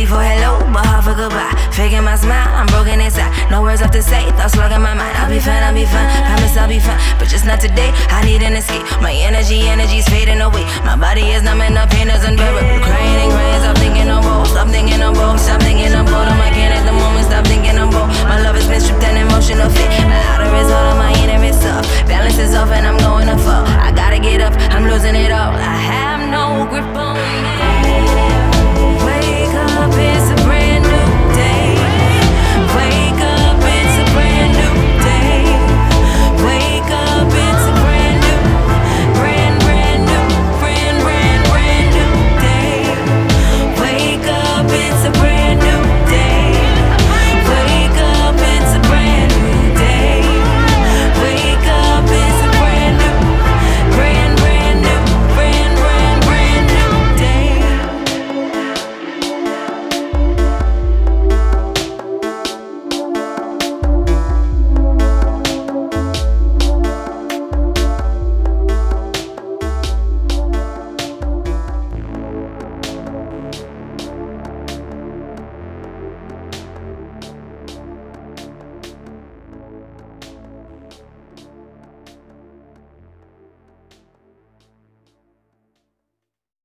easy for hello, but hard for goodbye. Faking my smile, I'm broken inside. No words left to say, thoughts slugging my mind. I'll be fine, promise I'll be fine, but just not today. I need an escape, my energy's fading away. My body is numbing, the pain is unbearable. Crying and crying, stop thinking no